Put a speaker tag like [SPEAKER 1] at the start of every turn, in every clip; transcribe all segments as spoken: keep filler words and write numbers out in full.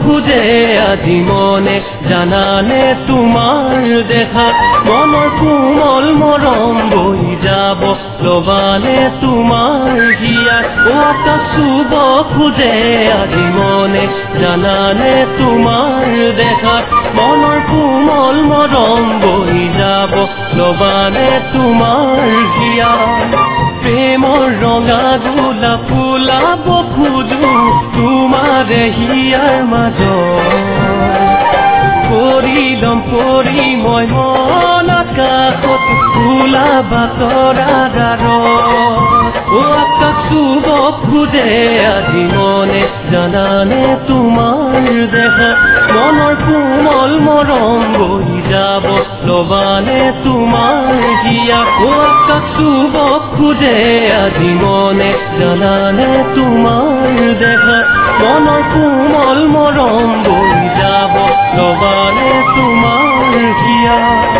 [SPEAKER 1] খুঁজে আজি মনে জানানে তোমাৰ দেখা মনৰ কোমল মৰম বৈ যাব লবানে তোমাৰ হিয়া ও আকাশ চুব খুঁজে আজি মনে জানানে তোমাৰ দেখা মনৰ কোমল মৰম বৈ যাব লবানে তোমাৰ হিয়া প্ৰেমৰ ৰঙা গোলাপ ফুলাব খোজো তোমাৰে হিয়াৰ মাজত কৰিলম পৰি মই মন আকাশত ফুলা বাতৰা দাৰত ও আকাশ চুব খুঁজে আজি মনে জানানে তোমাৰ দেখা মনৰ কোমল মৰম বৈ যাব লবানে তোমাৰ হিয়া ও আকাশ চুব খুঁজে আজি মনে জানানে তোমাৰ দেখা মনৰ কোমল মৰম বৈ যাব লবানে তোমাৰ হিয়া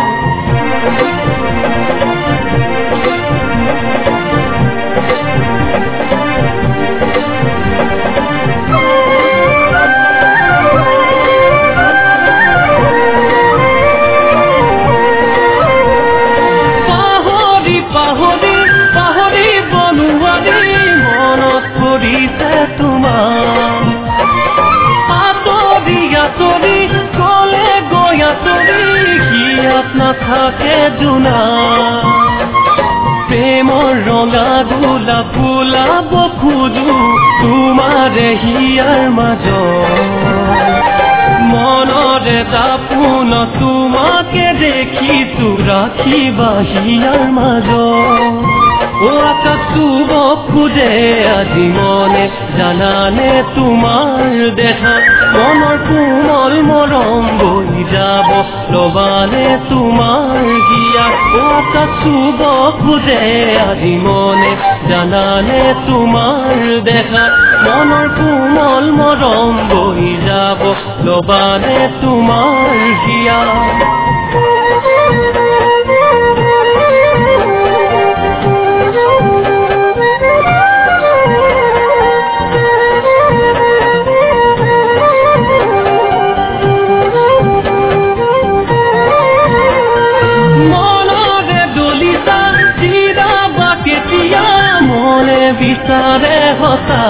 [SPEAKER 1] নাথাকে জোনা প্ৰেমৰ ৰঙা গোলাপ ফুলাব খোজো তোমাৰে হিয়াৰ মাজত মনৰে দাপোন তোমাকে দেখিছো ৰাখিবা হিয়াৰ মাজত ও আকাশ চুব খুঁজে আজি মনে জানানে তোমাৰ দেখা মনৰ কোমল মৰম বৈ যাব লবানে তোমাৰ হিয়া ও আকাশ চুব খুঁজে আজি মনে জানানে তোমাৰ দেখা মনৰ কোমল মৰম বৈ যাব লবানে তোমাৰ হিয়া বিচাৰে হতা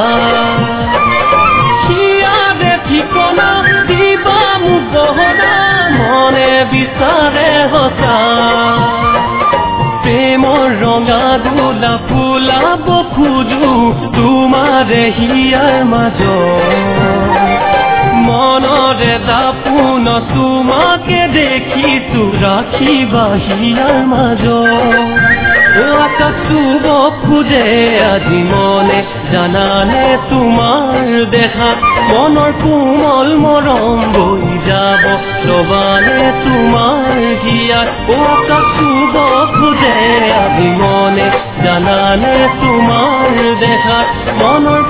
[SPEAKER 1] হিয়াৰে ঠিকনা দিবা মোক গহনা মনে বিচাৰে হতা প্ৰেমৰ ৰঙা গোলাপ ফুলাব খোজো তোমাৰে হিয়াৰ মাজত মনৰে দাপোন তোমাকে দেখিছো ৰাখিবা হিয়াৰ মাজত ও আকাশ চুব খুঁজে আজি মনে জানানে তোমাৰ দেখা মনৰ কোমল মৰম বৈ যাব লবানে তোমাৰ হিয়া ও আকাশ চুব খুঁজে আজি মনে জানানে তোমাৰ দেখা মনৰ